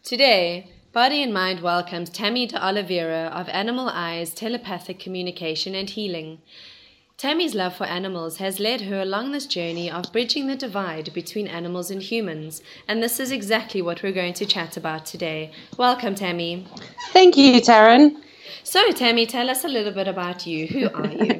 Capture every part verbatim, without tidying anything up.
Today, Body and Mind welcomes Tammy de Oliveira of Animal Eyes Telepathic Communication and Healing. Tammy's love for animals has led her along this journey of bridging the divide between animals and humans, and this is exactly what we're going to chat about today. Welcome, Tammy. Thank you, Taryn. So, Tammy, tell us a little bit about you. Who are you?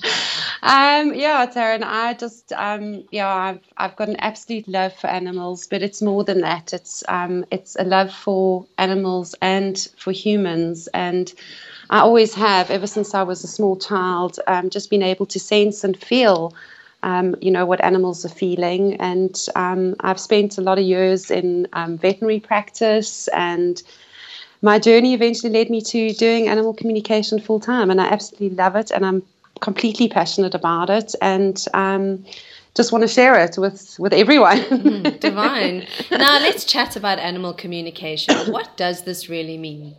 um, yeah, Taryn, I just, um, yeah, I've I've got an absolute love for animals, but it's more than that. It's um, it's a love for animals and for humans, and I always have, ever since I was a small child, um, just been able to sense and feel, um, you know, what animals are feeling. And um, I've spent a lot of years in um, veterinary practice, and my journey eventually led me to doing animal communication full time, and I absolutely love it, and I'm completely passionate about it, and um, just want to share it with, with everyone. mm, divine. Now let's chat about animal communication. What does this really mean?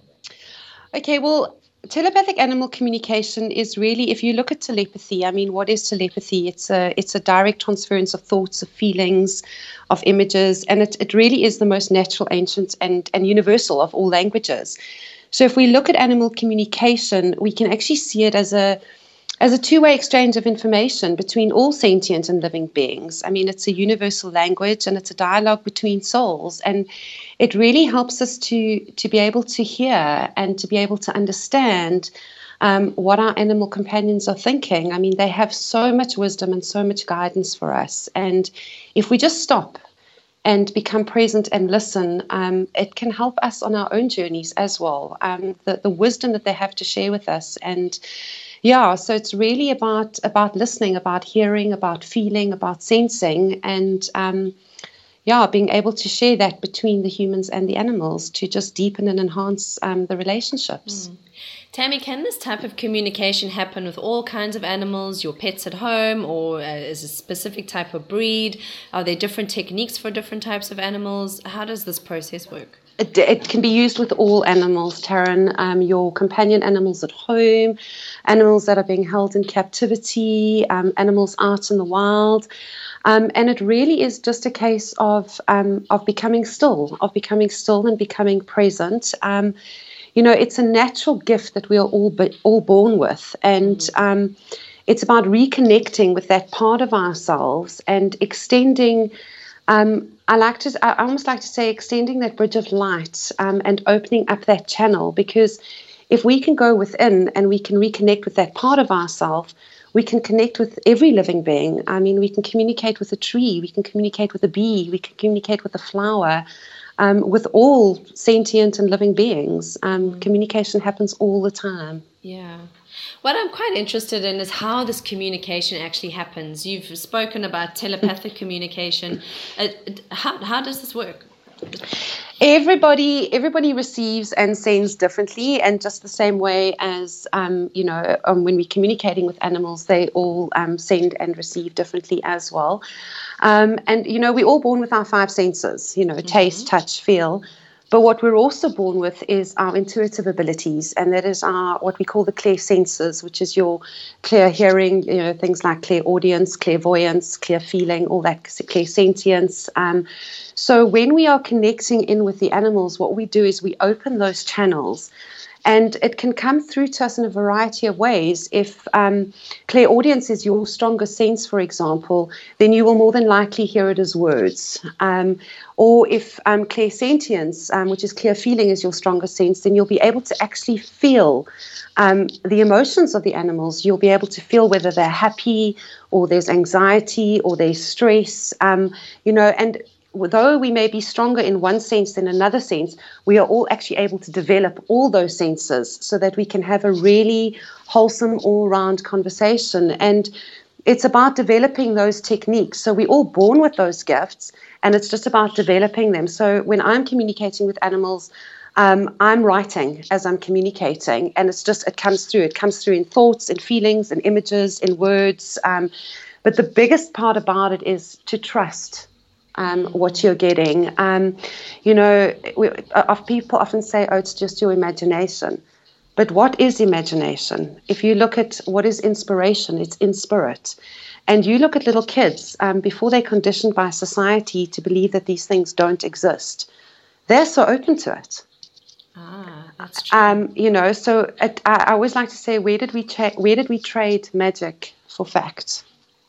Okay, well, telepathic animal communication is really, if you look at telepathy, I mean, what is telepathy? It's a it's a direct transference of thoughts, of feelings, of images, and it, it really is the most natural, ancient, and, and universal of all languages. So if we look at animal communication, we can actually see it as a as a two-way exchange of information between all sentient and living beings. I mean, it's a universal language, and it's a dialogue between souls, and it really helps us to to be able to hear and to be able to understand um, what our animal companions are thinking. I mean, they have so much wisdom and so much guidance for us, and if we just stop and become present and listen, um, it can help us on our own journeys as well. Um, the, the wisdom that they have to share with us. And yeah, so it's really about about listening, about hearing, about feeling, about sensing, and um, yeah, being able to share that between the humans and the animals to just deepen and enhance um, the relationships. Mm. Tammy, can this type of communication happen with all kinds of animals, your pets at home, or uh, is a specific type of breed? Are there different techniques for different types of animals? How does this process work? It, it can be used with all animals, Taryn. Um, your companion animals at home, animals that are being held in captivity, um, animals out in the wild. Um, and it really is just a case of um, of becoming still, of becoming still and becoming present. Um, you know, it's a natural gift that we are all be, all born with, and mm. um, it's about reconnecting with that part of ourselves and extending. Um, I like to, I almost like to say, extending that bridge of light um, and opening up that channel, because if we can go within and we can reconnect with that part of ourselves, we can connect with every living being. I mean, we can communicate with a tree, we can communicate with a bee, we can communicate with a flower, um, with all sentient and living beings. Um, mm. Communication happens all the time. Yeah. What I'm quite interested in is how this communication actually happens. You've spoken about telepathic communication. Uh, how how does this work? Everybody, everybody receives and sends differently, and just the same way as um, you know, um, when we're communicating with animals, they all um, send and receive differently as well. Um, and you know, we're all born with our five senses. You know, mm-hmm. taste, touch, feel. But what we're also born with is our intuitive abilities, and that is our what we call the clear senses, which is your clear hearing, you know, things like clairaudience, clairvoyance, clear feeling, all that, clear sentience. Um, so when we are connecting in with the animals, what we do is we open those channels. And it can come through to us in a variety of ways. If um, clairaudience is your strongest sense, for example, then you will more than likely hear it as words. Um, or if um, clairsentience, um, which is clear feeling, is your strongest sense, then you'll be able to actually feel um, the emotions of the animals. You'll be able to feel whether they're happy or there's anxiety or there's stress, um, you know, and though we may be stronger in one sense than another sense, we are all actually able to develop all those senses so that we can have a really wholesome, all-round conversation. And it's about developing those techniques. So we're all born with those gifts, and it's just about developing them. So when I'm communicating with animals, um, I'm writing as I'm communicating, and it's just, it comes through. It comes through in thoughts, in feelings, in images, in words. Um, but the biggest part about it is to trust Um, what you're getting. Um, you know, we, uh, people often say, oh, it's just your imagination. But what is imagination? If you look at what is inspiration, it's in spirit. And you look at little kids, um, before they're conditioned by society to believe that these things don't exist, they're so open to it. Ah, that's true. Um, you know, so it, I, I always like to say, where did we cha- where did we trade magic for fact?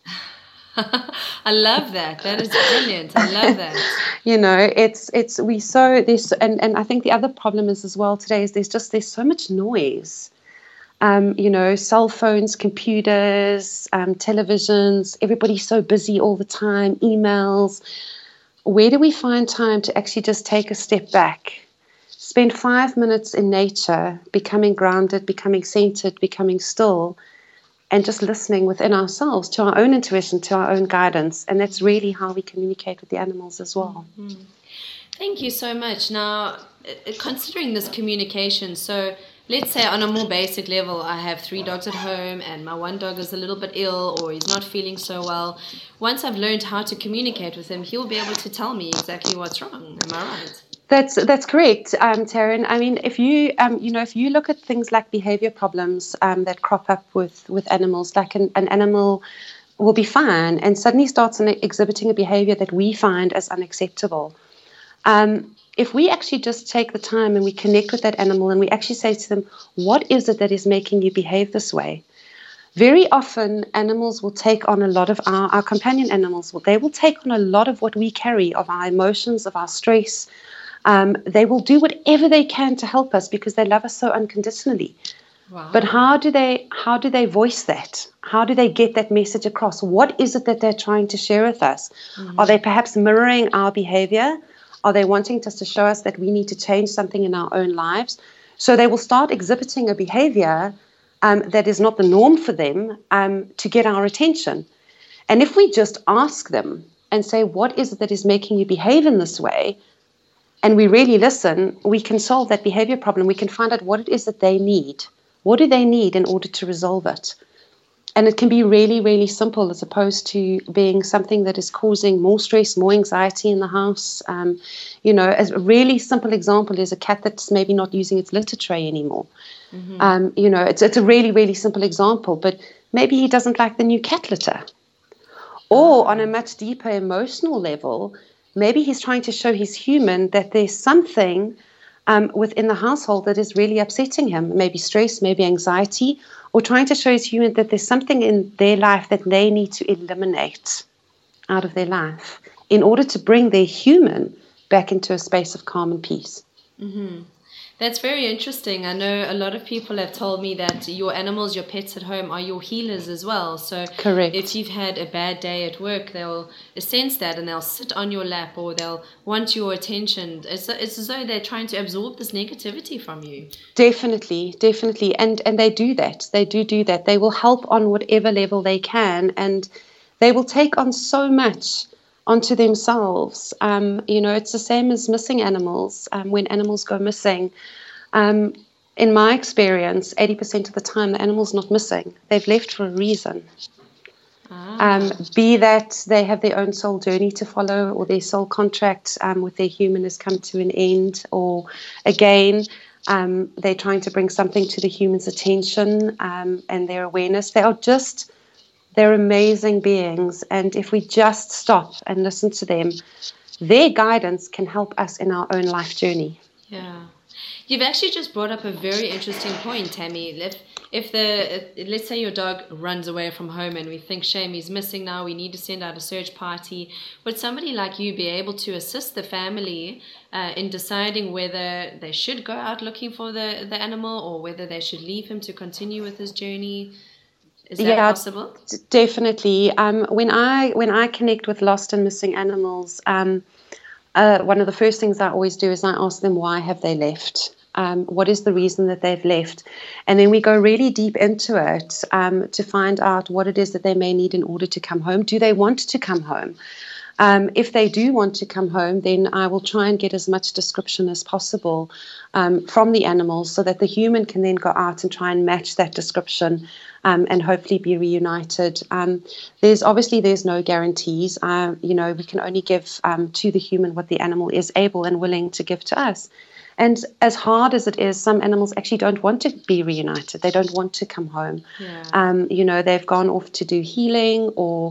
I love that. That is brilliant. I love that. You know, it's it's we so this and and I think the other problem is as well today is there's just there's so much noise. Um, you know, cell phones, computers, um, televisions. Everybody's so busy all the time. Emails. Where do we find time to actually just take a step back? Spend five minutes in nature, becoming grounded, becoming centered, becoming still, and just listening within ourselves to our own intuition, to our own guidance. And that's really how we communicate with the animals as well. Mm-hmm. Thank you so much. Now, considering this communication, so let's say on a more basic level, I have three dogs at home and my one dog is a little bit ill or he's not feeling so well. Once I've learned how to communicate with him, he'll be able to tell me exactly what's wrong. Am I right? That's that's correct, um, Taryn. I mean, if you um, you know, if you look at things like behavior problems um, that crop up with, with animals, like an, an animal will be fine and suddenly starts exhibiting a behavior that we find as unacceptable. Um, if we actually just take the time and we connect with that animal and we actually say to them, what is it that is making you behave this way? Very often, animals will take on a lot of our, our companion animals, they will take on a lot of what we carry, of our emotions, of our stress. Um, they will do whatever they can to help us because they love us so unconditionally. Wow. But how do they how do they voice that? How do they get that message across? What is it that they're trying to share with us? Mm-hmm. Are they perhaps mirroring our behavior? Are they wanting us to show us that we need to change something in our own lives? So they will start exhibiting a behavior um, that is not the norm for them um, to get our attention. And if we just ask them and say, what is it that is making you behave in this way? And we really listen, we can solve that behavior problem. We can find out what it is that they need. What do they need in order to resolve it? And it can be really, really simple as opposed to being something that is causing more stress, more anxiety in the house. Um, you know, a really simple example is a cat that's maybe not using its litter tray anymore. Mm-hmm. Um, you know, it's, it's a really, really simple example, but maybe he doesn't like the new cat litter. Or on a much deeper emotional level, maybe he's trying to show his human that there's something um, within the household that is really upsetting him, maybe stress, maybe anxiety, or trying to show his human that there's something in their life that they need to eliminate out of their life in order to bring their human back into a space of calm and peace. Mm-hmm. That's very interesting. I know a lot of people have told me that your animals, your pets at home are your healers as well. So correct. If you've had a bad day at work, they'll sense that and they'll sit on your lap or they'll want your attention. It's, it's as though they're trying to absorb this negativity from you. Definitely, definitely. And, and they do that. They do do that. They will help on whatever level they can. And they will take on so much onto themselves. Um, you know, it's the same as missing animals. Um, when animals go missing, um, in my experience, eighty percent of the time, the animal's not missing. They've left for a reason. Ah. Um, be that they have their own soul journey to follow or their soul contract um, with their human has come to an end, or again, um, they're trying to bring something to the human's attention um, and their awareness. They are just They're amazing beings, and if we just stop and listen to them, their guidance can help us in our own life journey. Yeah. You've actually just brought up a very interesting point, Tammy. If, if the, let's say your dog runs away from home and we think, shame, he's missing now, we need to send out a search party, would somebody like you be able to assist the family uh, in deciding whether they should go out looking for the, the animal or whether they should leave him to continue with his journey? Is that yeah, possible? D- definitely. Um, when I when I connect with lost and missing animals, um, uh, one of the first things I always do is I ask them, why have they left? Um, what is the reason that they've left? And then we go really deep into it um, to find out what it is that they may need in order to come home. Do they want to come home? Um, if they do want to come home, then I will try and get as much description as possible um, from the animals so that the human can then go out and try and match that description um, and hopefully be reunited. Um, there's obviously there's no guarantees. Uh, you know, we can only give um, to the human what the animal is able and willing to give to us. And as hard as it is, some animals actually don't want to be reunited. They don't want to come home. Yeah. Um, you know, they've gone off to do healing or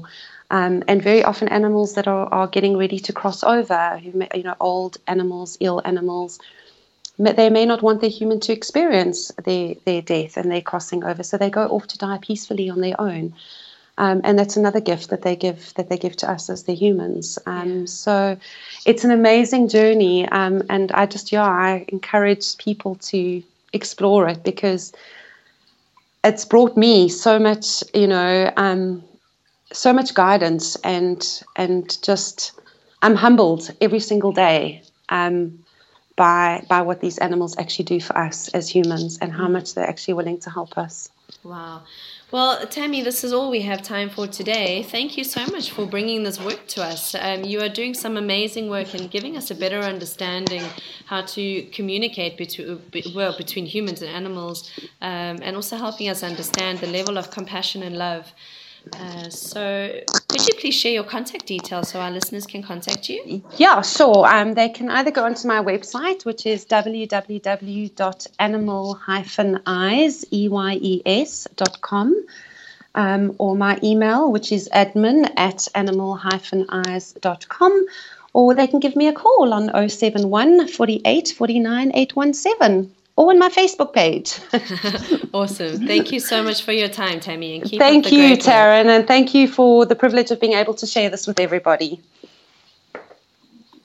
Um, and very often animals that are, are getting ready to cross over, who may, you know, old animals, ill animals, they may not want their human to experience their, their death and their crossing over, so they go off to die peacefully on their own. Um, and that's another gift that they give that they give to us as the humans. Um, yeah. So it's an amazing journey, um, and I just yeah I encourage people to explore it, because it's brought me so much, you know, um, so much guidance, and and just I'm humbled every single day um, by by what these animals actually do for us as humans, and how much they're actually willing to help us. Wow. Well, Tammy, this is all we have time for today. Thank you so much for bringing this work to us. Um, you are doing some amazing work and giving us a better understanding how to communicate between, well, between humans and animals, um, and also helping us understand the level of compassion and love. Uh, so could you please share your contact details so our listeners can contact you? Yeah, sure. Um, they can either go onto my website, which is w w w dot animal eyes dot com, um, or my email, which is admin at animal eyes dot com, or they can give me a call on oh seven one, forty-eight, forty-nine, eight one seven. Or on my Facebook page. Awesome. Thank you so much for your time, Tammy. And keep thank up the you, great Taryn, work. And thank you for the privilege of being able to share this with everybody.